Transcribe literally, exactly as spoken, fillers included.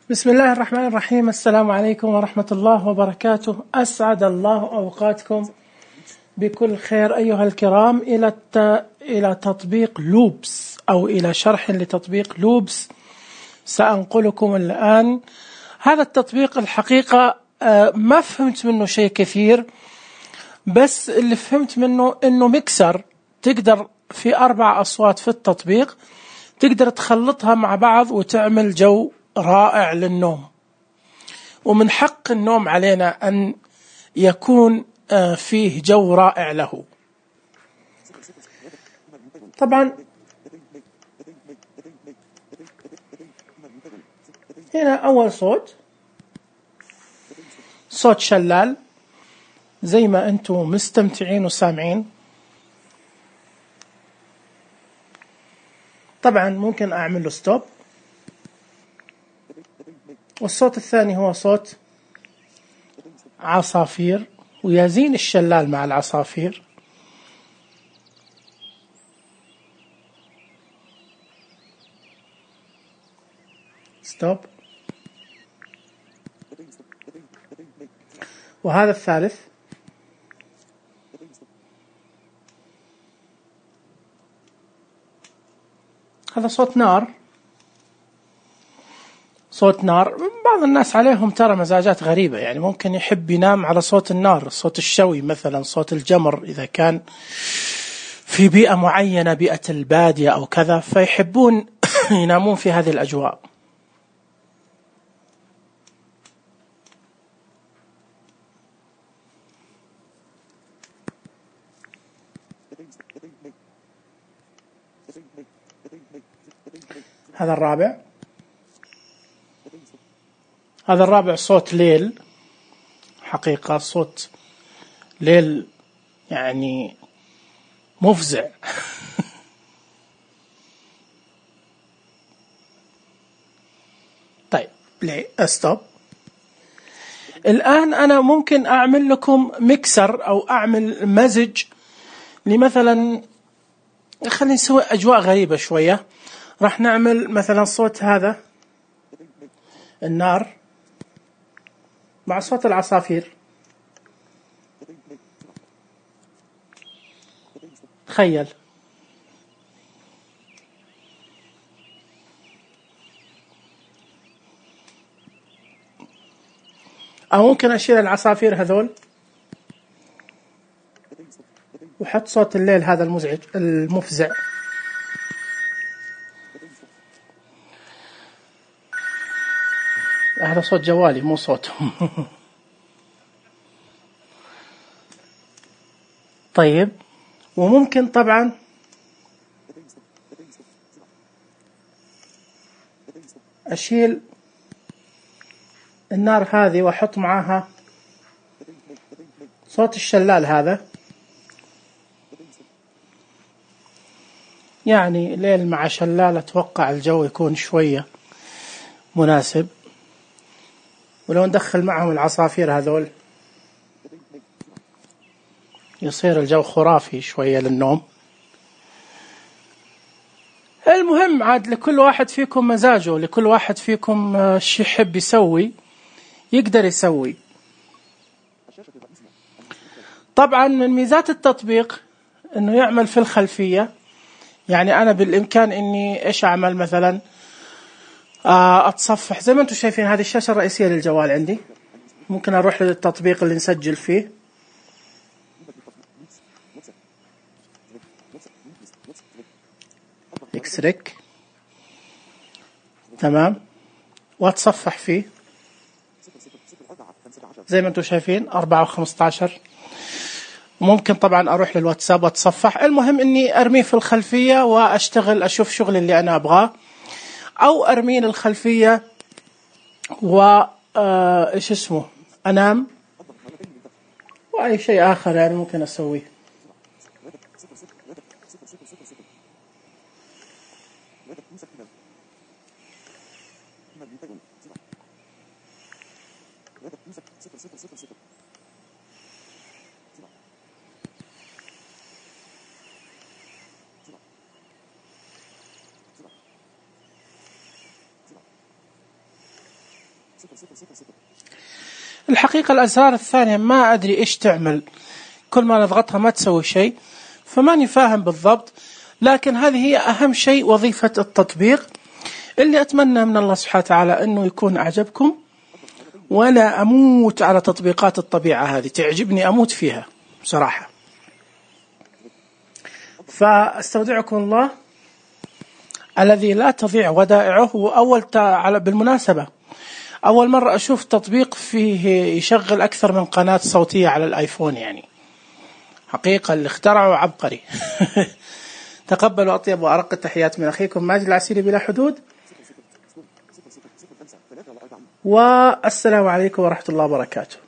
بسم الله الرحمن الرحيم. السلام عليكم ورحمة الله وبركاته. أسعد الله أوقاتكم بكل خير أيها الكرام إلى الت... إلى تطبيق لوبس أو إلى شرح لتطبيق لوبس. سأنقلكم الآن هذا التطبيق. الحقيقة ما فهمت منه شيء كثير، بس اللي فهمت منه إنه ميكسر تقدر في أربع أصوات في التطبيق تقدر تخلطها مع بعض وتعمل جو رائع للنوم. ومن حق النوم علينا أن يكون فيه جو رائع له. طبعا هنا أول صوت صوت شلال زي ما أنتم مستمتعين وسامعين. طبعا ممكن أعمل له ستوب. والصوت الثاني هو صوت عصافير ويزين الشلال مع العصافير. ستوب. وهذا الثالث هذا صوت نار. صوت نار بعض الناس عليهم ترى مزاجات غريبة، يعني ممكن يحب ينام على صوت النار، صوت الشوي مثلا، صوت الجمر إذا كان في بيئة معينة، بيئة البادية أو كذا، فيحبون ينامون في هذه الأجواء. هذا الرابع هذا الرابع صوت ليل. حقيقة صوت ليل يعني مفزع. طيب ليه أستوب. الآن أنا ممكن أعمل لكم ميكسر أو أعمل مزج لمثلا، خلينا نسوي أجواء غريبة شوية. راح نعمل مثلا صوت هذا النار مع صوت العصافير. تخيل. أو ممكن أشيل العصافير هذول وحط صوت الليل هذا المزعج المفزع. هذا صوت جوالي مو صوتهم. طيب وممكن طبعا أشيل النار هذه وأحط معاها صوت الشلال هذا، يعني ليل مع شلال أتوقع الجو يكون شوية مناسب. ولو ندخل معهم العصافير هذول يصير الجو خرافي شوية للنوم. المهم عاد لكل واحد فيكم مزاجه، لكل واحد فيكم شي يحب يسوي يقدر يسوي. طبعا من ميزات التطبيق انه يعمل في الخلفية، يعني انا بالامكان اني ايش اعمل مثلا اتصفح زي ما انتم شايفين. هذه الشاشة الرئيسية للجوال عندي. ممكن اروح للتطبيق اللي نسجل فيه، اكسرك، تمام، واتصفح فيه زي ما انتم شايفين أربعة وخمسة عشر. ممكن طبعا أروح للواتساب وأتصفح. المهم إني أرميه في الخلفية وأشتغل أشوف شغل اللي أنا أبغاه، أو أرميه للخلفية و إيش اسمه أنام، وأي شيء آخر يعني ممكن أسويه. الحقيقة الأزرار الثانية ما أدري إيش تعمل، كل ما نضغطها ما تسوي شيء، فماني فاهم بالضبط. لكن هذه هي أهم شيء، وظيفة التطبيق، اللي أتمنى من الله سبحانه وتعالى أنه يكون أعجبكم. وأنا أموت على تطبيقات الطبيعة هذه، تعجبني أموت فيها بصراحة. فاستودعكم الله الذي لا تضيع ودائعه. وأول على بالمناسبة أول مرة أشوف تطبيق فيه يشغل أكثر من قناة صوتية على الآيفون، يعني حقيقة اللي اخترعه عبقري. تقبلوا أطيب وأرق التحيات من أخيكم ماجد العسيري بلا حدود، والسلام عليكم ورحمة الله وبركاته.